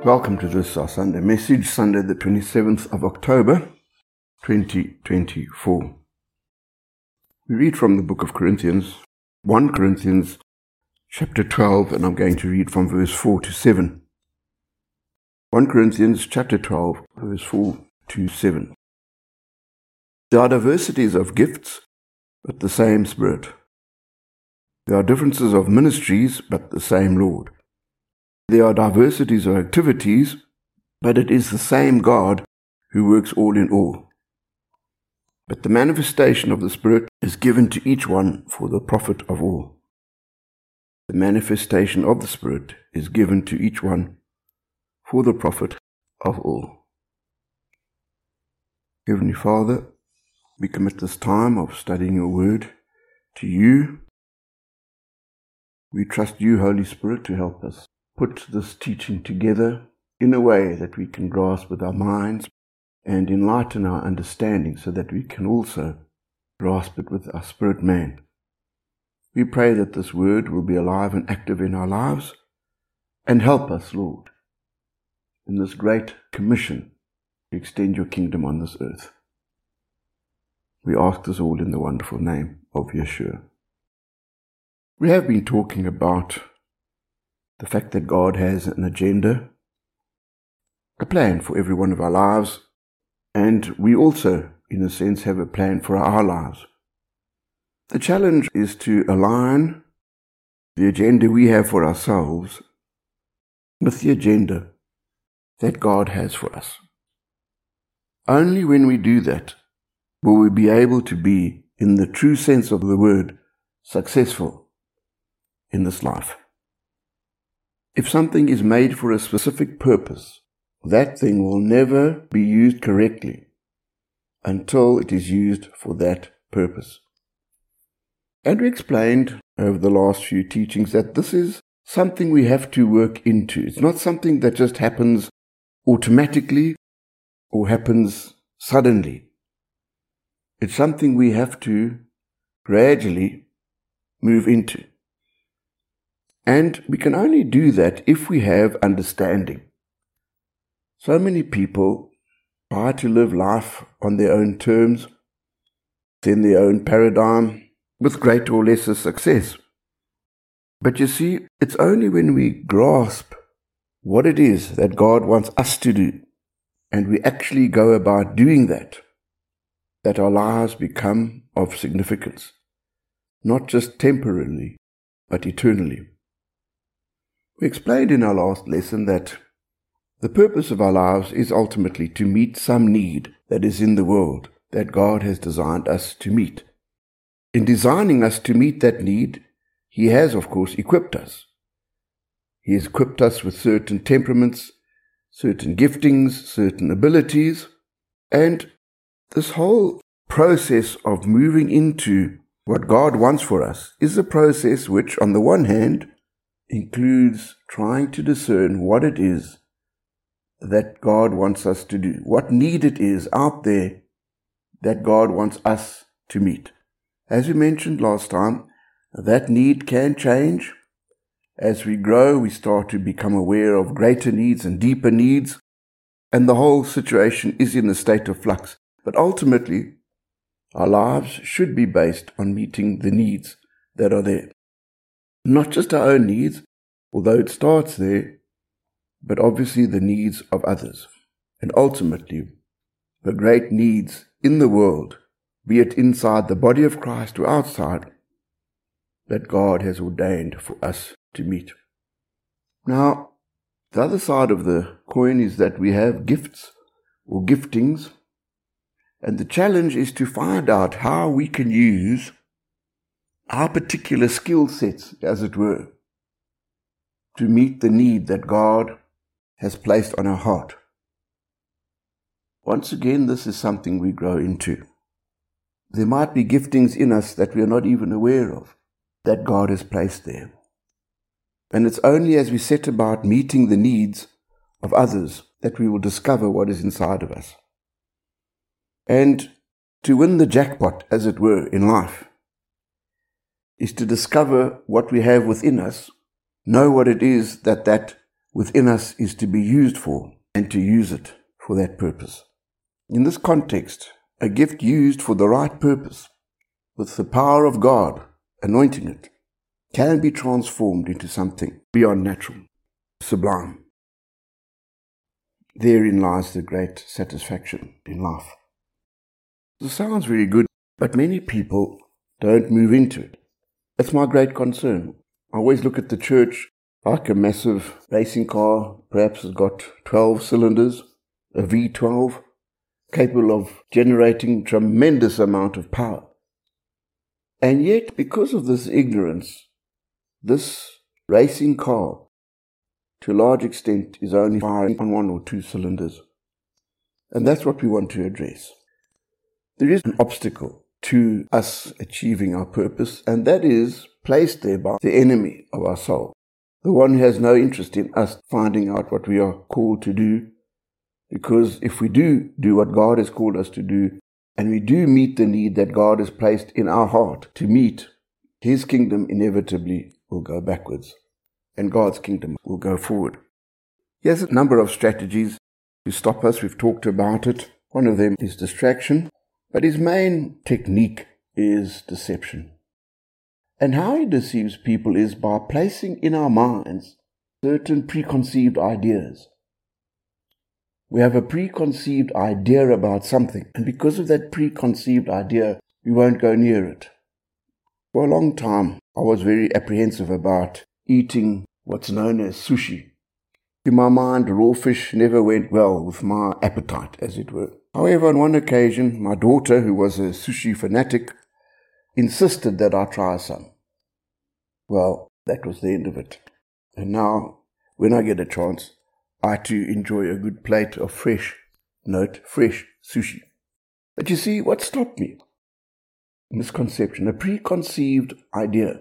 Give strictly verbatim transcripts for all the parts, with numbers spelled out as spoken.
Welcome to this our Sunday message, Sunday the twenty-seventh of October, twenty twenty-four. We read from the book of Corinthians, First Corinthians chapter twelve, and I'm going to read from verse four to seven. First Corinthians chapter twelve, verse four to seven. There are diversities of gifts, but the same Spirit. There are differences of ministries, but the same Lord. There are diversities of activities, but it is the same God who works all in all. But the manifestation of the Spirit is given to each one for the profit of all. The manifestation of the Spirit is given to each one for the profit of all. Heavenly Father, we commit this time of studying your word to you. We trust you, Holy Spirit, to help us put this teaching together in a way that we can grasp with our minds and enlighten our understanding so that we can also grasp it with our spirit man. We pray that this word will be alive and active in our lives and help us, Lord, in this great commission to extend your kingdom on this earth. We ask this all in the wonderful name of Yeshua. We have been talking about the fact that God has an agenda, a plan for every one of our lives, and we also, in a sense, have a plan for our lives. The challenge is to align the agenda we have for ourselves with the agenda that God has for us. Only when we do that will we be able to be, in the true sense of the word, successful in this life. If something is made for a specific purpose, that thing will never be used correctly until it is used for that purpose. And we explained over the last few teachings that this is something we have to work into. It's not something that just happens automatically or happens suddenly. It's something we have to gradually move into. And we can only do that if we have understanding. So many people try to live life on their own terms, in their own paradigm, with greater or lesser success. But you see, it's only when we grasp what it is that God wants us to do, and we actually go about doing that, that our lives become of significance, not just temporarily, but eternally. We explained in our last lesson that the purpose of our lives is ultimately to meet some need that is in the world that God has designed us to meet. In designing us to meet that need, He has, of course, equipped us. He has equipped us with certain temperaments, certain giftings, certain abilities, and this whole process of moving into what God wants for us is a process which, on the one hand, includes trying to discern what it is that God wants us to do, what need it is out there that God wants us to meet. As we mentioned last time, that need can change. As we grow, we start to become aware of greater needs and deeper needs, and the whole situation is in a state of flux. But ultimately, our lives should be based on meeting the needs that are there. Not just our own needs, although it starts there, but obviously the needs of others. And ultimately, the great needs in the world, be it inside the body of Christ or outside, that God has ordained for us to meet. Now, the other side of the coin is that we have gifts or giftings, and the challenge is to find out how we can use our particular skill sets, as it were, to meet the need that God has placed on our heart. Once again, this is something we grow into. There might be giftings in us that we are not even aware of, that God has placed there. And it's only as we set about meeting the needs of others that we will discover what is inside of us. And to win the jackpot, as it were, in life, is to discover what we have within us, know what it is that that within us is to be used for, and to use it for that purpose. In this context, a gift used for the right purpose, with the power of God anointing it, can be transformed into something beyond natural, sublime. Therein lies the great satisfaction in life. This sounds very good, but many people don't move into it. That's my great concern. I always look at the church like a massive racing car, perhaps it's got twelve cylinders, a V twelve, capable of generating tremendous amount of power. And yet, because of this ignorance, this racing car, to a large extent, is only firing on one or two cylinders. And that's what we want to address. There is an obstacle to us achieving our purpose, and that is placed there by the enemy of our soul, the one who has no interest in us finding out what we are called to do, because if we do do what God has called us to do, and we do meet the need that God has placed in our heart to meet, His kingdom inevitably will go backwards, and God's kingdom will go forward. He has a number of strategies to stop us. We've talked about it. One of them is distraction, but his main technique is deception. And how he deceives people is by placing in our minds certain preconceived ideas. We have a preconceived idea about something, and because of that preconceived idea, we won't go near it. For a long time, I was very apprehensive about eating what's known as sushi. In my mind, raw fish never went well with my appetite, as it were. However, on one occasion, my daughter, who was a sushi fanatic, insisted that I try some. Well, that was the end of it. And now, when I get a chance, I too enjoy a good plate of fresh, note, fresh sushi. But you see, what stopped me? Misconception, a preconceived idea.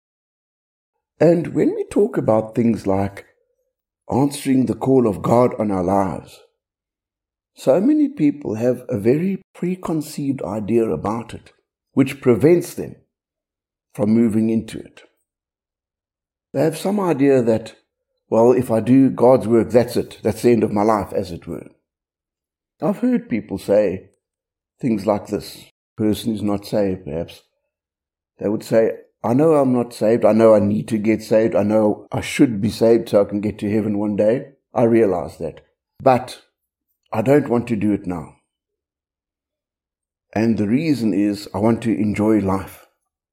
And when we talk about things like answering the call of God on our lives, so many people have a very preconceived idea about it, which prevents them from moving into it. They have some idea that, well, if I do God's work, that's it. That's the end of my life, as it were. I've heard people say things like this. Person is not saved, perhaps. They would say, I know I'm not saved. I know I need to get saved. I know I should be saved so I can get to heaven one day. I realize that. But I don't want to do it now. And the reason is I want to enjoy life.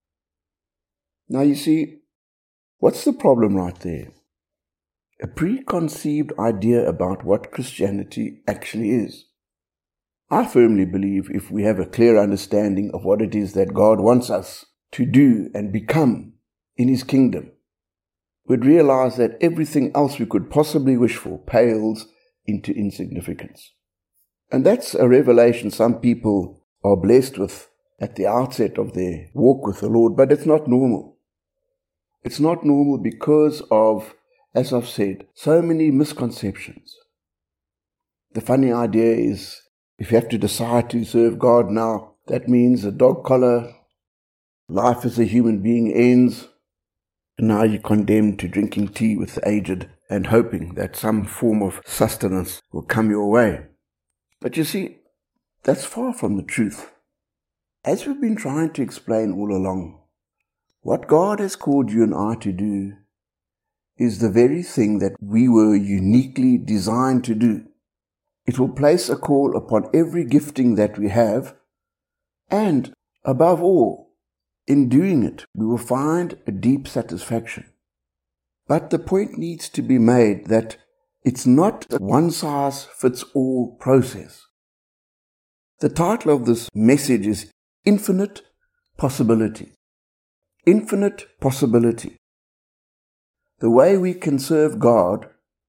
Now you see, what's the problem right there? A preconceived idea about what Christianity actually is. I firmly believe if we have a clear understanding of what it is that God wants us to do and become in His kingdom, we'd realize that everything else we could possibly wish for pales into insignificance. And that's a revelation some people are blessed with at the outset of their walk with the Lord, but it's not normal. It's not normal because of, as I've said, so many misconceptions. The funny idea is, if you have to decide to serve God now, that means a dog collar, life as a human being ends, and now you're condemned to drinking tea with the aged and hoping that some form of sustenance will come your way. But you see, that's far from the truth. As we've been trying to explain all along, what God has called you and I to do is the very thing that we were uniquely designed to do. It will place a call upon every gifting that we have, and above all, in doing it, we will find a deep satisfaction. But the point needs to be made that it's not a one-size-fits-all process. The title of this message is Infinite Possibility. Infinite possibility. The way we can serve God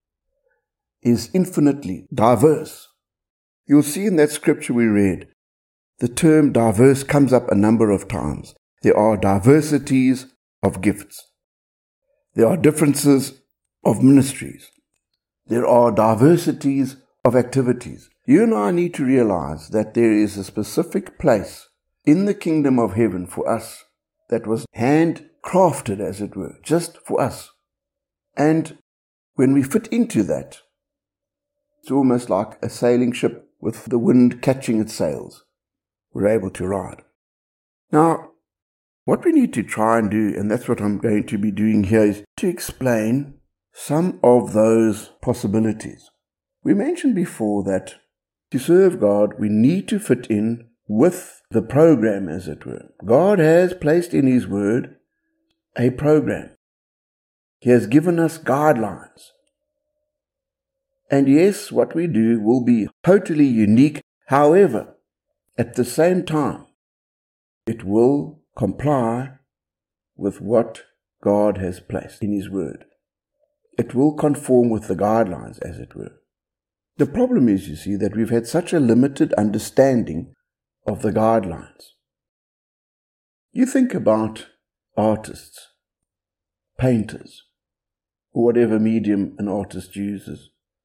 is infinitely diverse. You'll see in that scripture we read, the term diverse comes up a number of times. There are diversities of gifts. There are differences of ministries. There are diversities of activities. You and I need to realize that there is a specific place in the kingdom of heaven for us that was handcrafted, as it were, just for us. And when we fit into that, it's almost like a sailing ship with the wind catching its sails. We're able to ride. Now, what we need to try and do, and that's what I'm going to be doing here, is to explain some of those possibilities. We mentioned before that to serve God, we need to fit in with the program, as it were. God has placed in His Word a program. He has given us guidelines. And yes, what we do will be totally unique. However, at the same time, it will comply with what God has placed in His Word. It will conform with the guidelines, as it were. The problem is, you see, that we've had such a limited understanding of the guidelines. You think about artists, painters, or whatever medium an artist uses.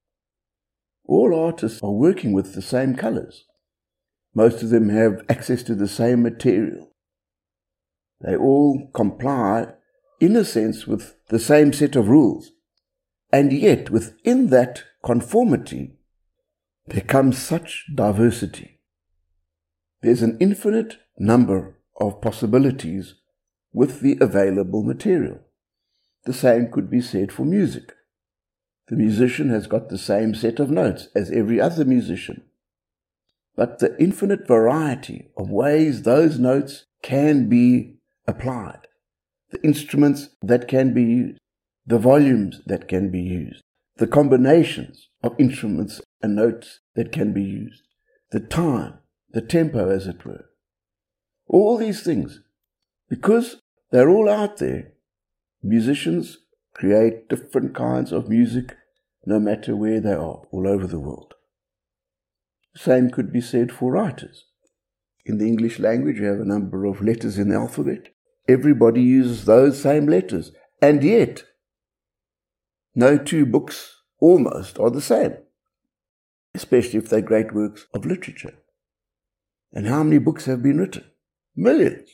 All artists are working with the same colors. Most of them have access to the same material. They all comply, in a sense, with the same set of rules. And yet, within that conformity, there comes such diversity. There's an infinite number of possibilities with the available material. The same could be said for music. The musician has got the same set of notes as every other musician. But the infinite variety of ways those notes can be applied, the instruments that can be used, the volumes that can be used, the combinations of instruments and notes that can be used, the time, the tempo, as it were. All these things, because they're all out there, musicians create different kinds of music no matter where they are, all over the world. The same could be said for writers. In the English language, you have a number of letters in the alphabet. Everybody uses those same letters, and yet no two books almost are the same, especially if they're great works of literature. And how many books have been written? Millions.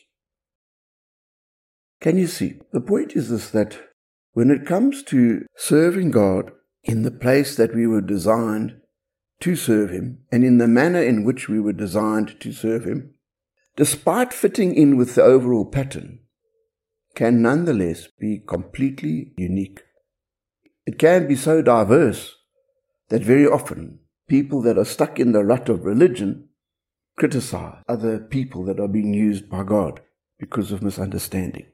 Can you see? The point is this, that when it comes to serving God in the place that we were designed to serve Him, and in the manner in which we were designed to serve Him, despite fitting in with the overall pattern, can nonetheless be completely unique. It can be so diverse that very often people that are stuck in the rut of religion criticize other people that are being used by God because of misunderstanding.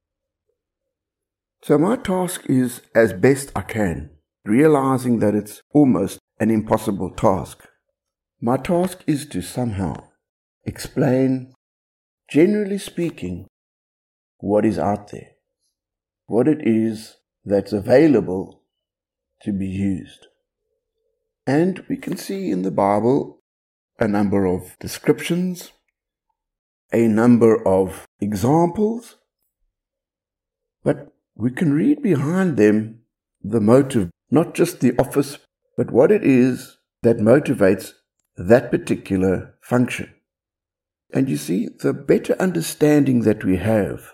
So my task is, as best I can, realizing that it's almost an impossible task. My task is to somehow explain, generally speaking, what is out there, what it is that's available to be used. And we can see in the Bible a number of descriptions, a number of examples, but we can read behind them the motive, not just the office, but what it is that motivates that particular function. And you see, the better understanding that we have,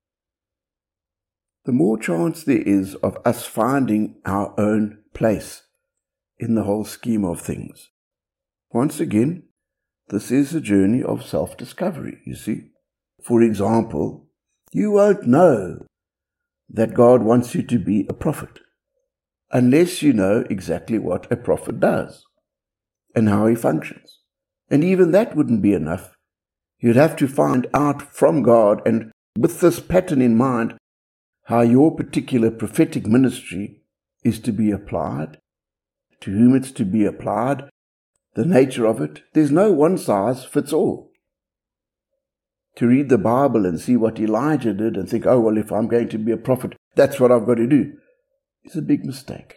the more chance there is of us finding our own place in the whole scheme of things. Once again, this is a journey of self-discovery, you see. For example, you won't know that God wants you to be a prophet unless you know exactly what a prophet does and how he functions. And even that wouldn't be enough. You'd have to find out from God, and with this pattern in mind, how your particular prophetic ministry is to be applied, to whom it's to be applied, the nature of it. There's no one size fits all. To read the Bible and see what Elijah did and think, oh, well, if I'm going to be a prophet, that's what I've got to do, is a big mistake.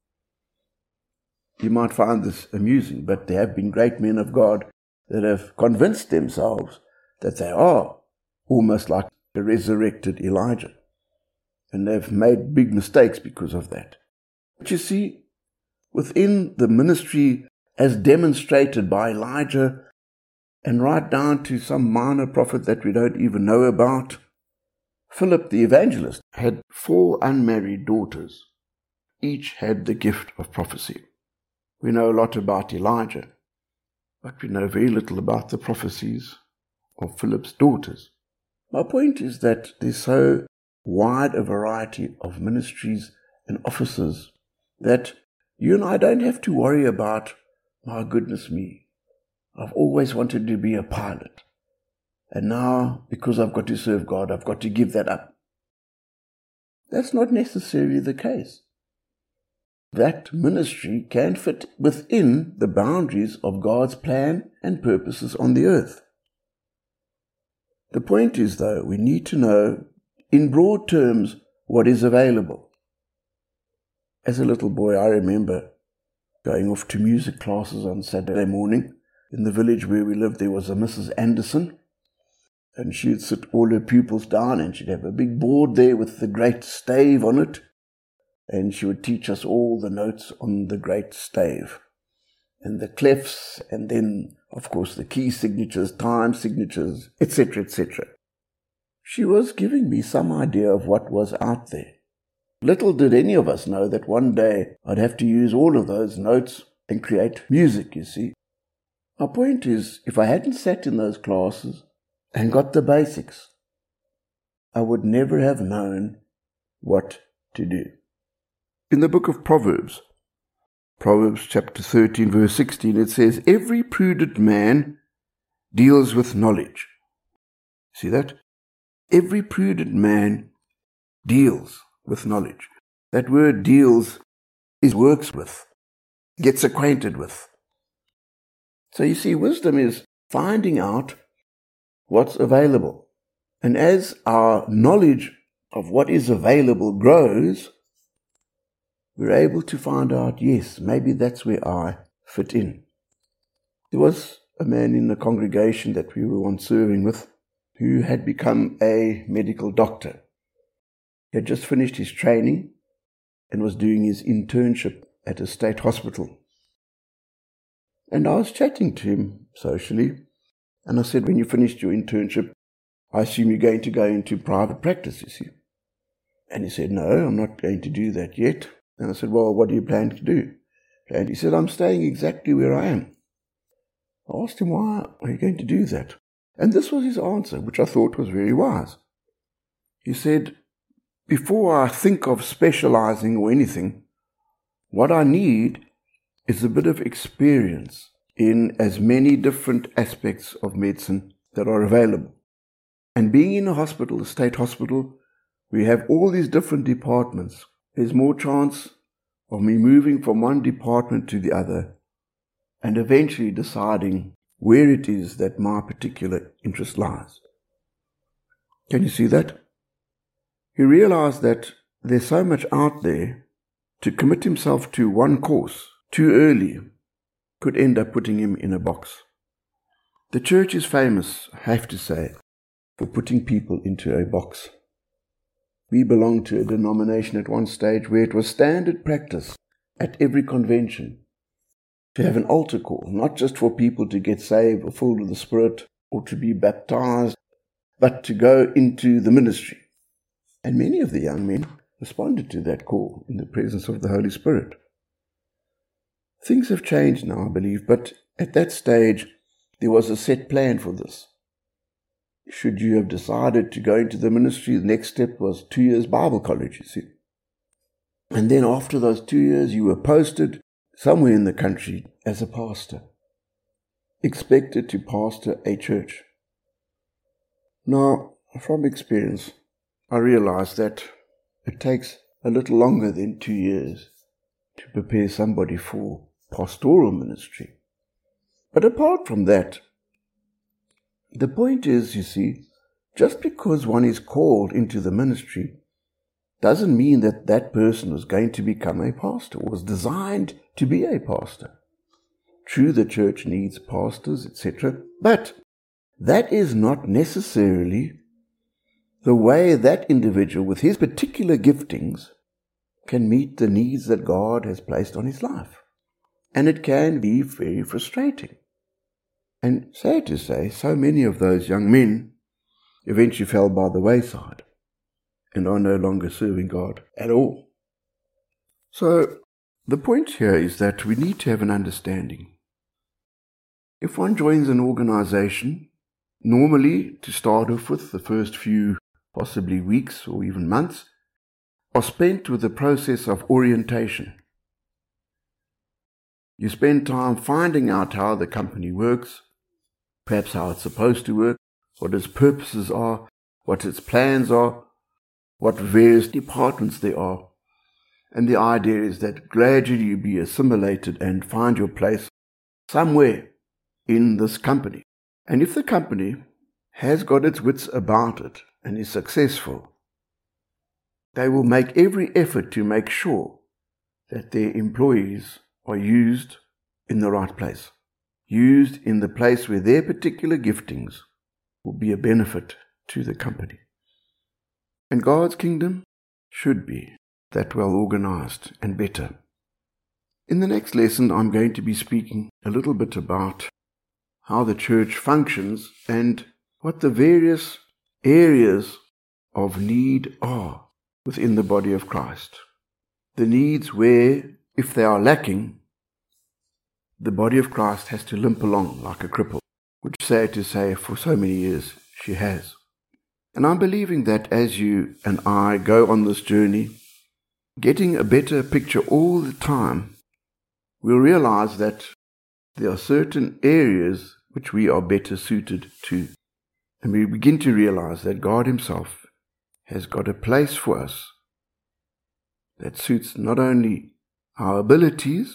You might find this amusing, but there have been great men of God that have convinced themselves that they are almost like a resurrected Elijah. And they've made big mistakes because of that. But you see, within the ministry as demonstrated by Elijah, and right down to some minor prophet that we don't even know about, Philip the evangelist had four unmarried daughters. each had the gift of prophecy. We know a lot about Elijah, but we know very little about the prophecies of Philip's daughters. My point is that there's so wide a variety of ministries and offices that you and I don't have to worry about, my goodness me, I've always wanted to be a pilot, and now, because I've got to serve God, I've got to give that up. That's not necessarily the case. That ministry can fit within the boundaries of God's plan and purposes on the earth. The point is, though, we need to know, in broad terms, what is available. As a little boy, I remember going off to music classes on Saturday morning. In the village where we lived, there was a Missus Anderson, and she'd sit all her pupils down, and she'd have a big board there with the great stave on it, and she would teach us all the notes on the great stave, and the clefs, and then, of course, the key signatures, time signatures, et cetera, et cetera. She was giving me some idea of what was out there. Little did any of us know that one day I'd have to use all of those notes and create music, you see. My point is, if I hadn't sat in those classes and got the basics, I would never have known what to do. In the book of Proverbs, Proverbs chapter thirteen, verse sixteen, it says, "Every prudent man deals with knowledge." See that? Every prudent man deals with knowledge. That word deals is works with, gets acquainted with. So you see, wisdom is finding out what's available. And as our knowledge of what is available grows, we're able to find out, yes, maybe that's where I fit in. There was a man in the congregation that we were once serving with who had become a medical doctor. He had just finished his training and was doing his internship at a state hospital. And I was chatting to him socially, and I said, "When you finished your internship, I assume you're going to go into private practice, you see." And he said, "No, I'm not going to do that yet." And I said, "Well, what do you plan to do?" And he said, "I'm staying exactly where I am." I asked him, "Why are you going to do that?" And this was his answer, which I thought was very wise. He said, "Before I think of specializing or anything, what I need is a bit of experience in as many different aspects of medicine that are available. And being in a hospital, a state hospital, we have all these different departments. There's more chance of me moving from one department to the other and eventually deciding where it is that my particular interest lies." Can you see that? He realized that there's so much out there. To commit himself to one course too early could end up putting him in a box. The church is famous, I have to say, for putting people into a box. We belonged to a denomination at one stage where it was standard practice at every convention to have an altar call, not just for people to get saved or filled with the Spirit or to be baptized, but to go into the ministry. And many of the young men responded to that call in the presence of the Holy Spirit. Things have changed now, I believe, but at that stage there was a set plan for this. Should you have decided to go into the ministry, the next step was two years Bible college, you see. And then after those two years, you were posted somewhere in the country as a pastor, expected to pastor a church. Now, from experience, I realized that it takes a little longer than two years to prepare somebody for pastoral ministry. But apart from that, the point is, you see, just because one is called into the ministry doesn't mean that that person was going to become a pastor or was designed to be a pastor. True, the church needs pastors, et cetera, but that is not necessarily the way that individual with his particular giftings can meet the needs that God has placed on his life. And it can be very frustrating. And sad to say, so many of those young men eventually fell by the wayside and are no longer serving God at all. So, the point here is that we need to have an understanding. If one joins an organization, normally, to start off with, the first few, possibly weeks or even months, are spent with the process of orientation. You spend time finding out how the company works, perhaps how it's supposed to work, what its purposes are, what its plans are, what various departments there are. And the idea is that gradually you be assimilated and find your place somewhere in this company. And if the company has got its wits about it and is successful, they will make every effort to make sure that their employees are used in the right place, used in the place where their particular giftings will be a benefit to the company. And God's kingdom should be that well organized and better. In the next lesson, I'm going to be speaking a little bit about how the church functions and what the various areas of need are within the body of Christ. The needs where, if they are lacking, the body of Christ has to limp along like a cripple, which, sad to say, for so many years she has. And I'm believing that as you and I go on this journey, getting a better picture all the time, we'll realize that there are certain areas which we are better suited to. And we begin to realize that God Himself has got a place for us that suits not only our abilities,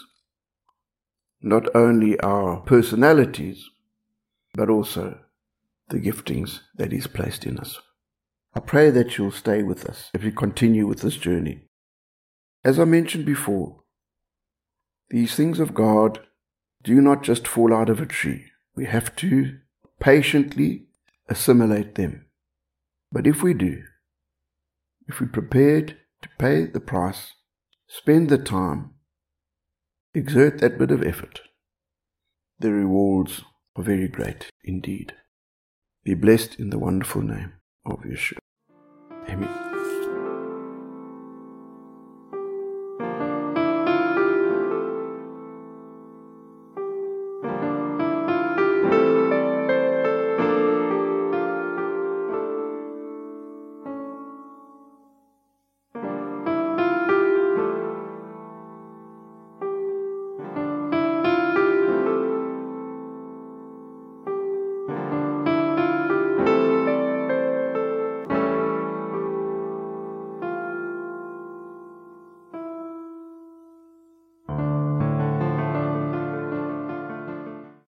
not only our personalities, but also the giftings that He's placed in us. I pray that you'll stay with us as we continue with this journey. As I mentioned before, these things of God do not just fall out of a tree. We have to patiently assimilate them. But if we do, if we're prepared to pay the price, spend the time, exert that bit of effort, the rewards are very great indeed. Be blessed in the wonderful name of Yeshua. Amen.